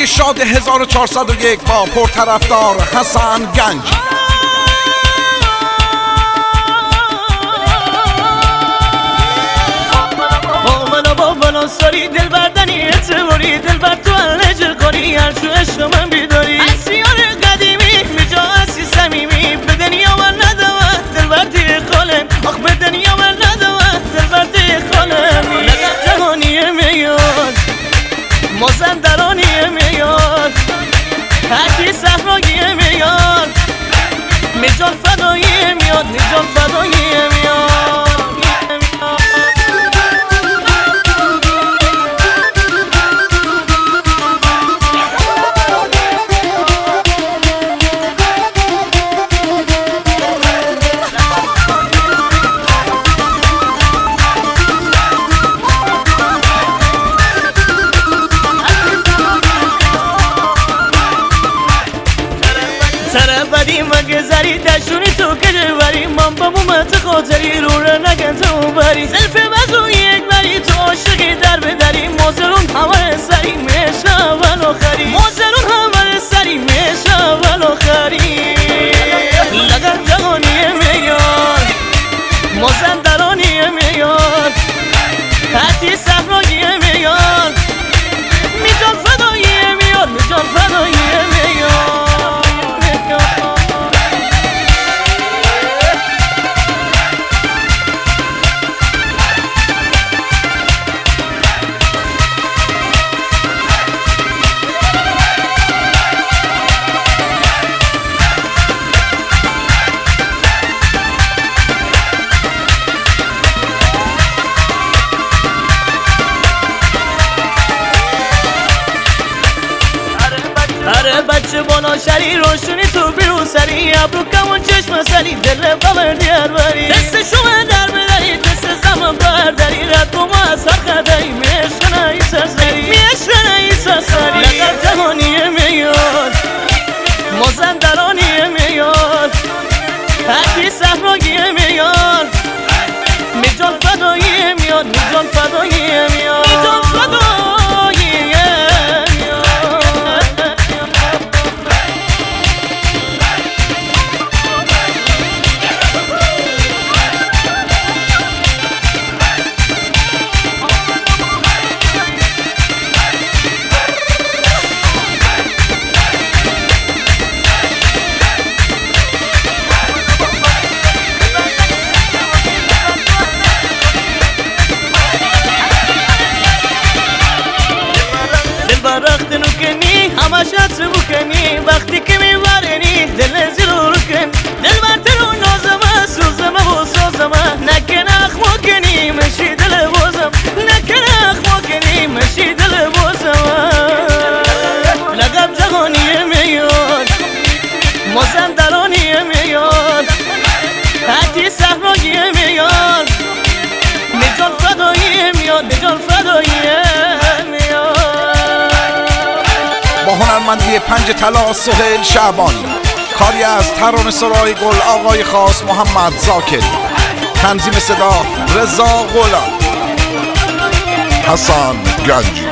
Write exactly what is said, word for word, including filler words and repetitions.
ارشاد هزار و چهارصد و یک با پرطرفدار حسن گنجی. ساری دل بردنی اعتباری دل بر تو الجر کاری هر شو عشق من بیداری اسیار قدیمی مجا اسی سمیمی به دنیا من ندوه دل بردی خالم آخ به دنیا من ندوه دل بردی خالم لقب جهانی میاد مازندرانی میاد هرکی صحرایی میاد میجان فدایی میاد میجان فدایی میاد. سر بدی مگذری دشونی تو که بری من با مومت خاطری رو را نگن تو بری سلف بزو یک بری تو عاشقی در بدری موزرون همه سری میشه اول آخری موزرون همه سری میشه اول آخری لگن جهانی میاد مازندرانی میاد حتی صحرایی میاد میجان فدایی میاد میجان فدایی میاد. آره بچه بالا شری روشونی تو بیرو سری ابرو کمون چشم سری دل بابر دیار بری دست شما در بدری دست زمان برداری رد بوم از هر خدایی میشنایی سرسری میشنایی سرسری لقب جهانی میاد مازندرانی میاد حتی صحرایی میاد میجان فدایی میاد میجان فدایی میاد میجان فدایی رخت نکنی همش عطر بکنی وقتی که میبرنی دل زیرو کن دل برتر و نازمه سوزمه و سازمه نکن اخمو کنی مشی دل بازم نکن اخمو کنی مشی دل بازم لقب جهانی میاد مازندرانی میاد حتی صحرایی میاد میجان فدایی میاد میجان فدایی میاد. با هنرمندی پنج طلا سهیل شعبانی، کاری از ترانه سرای گل آقای خاص محمد زاکر، تنظیم صدا رضا غلام، حسن گنجی.